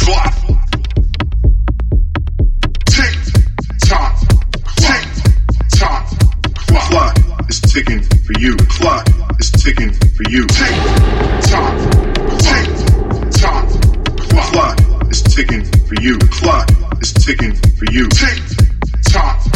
clock. Tick tock, tick tock. Clock is ticking for you. Clock is ticking for you. Tick tock, tick tock. Clock is ticking for you. Clock is ticking for you. Tick tock.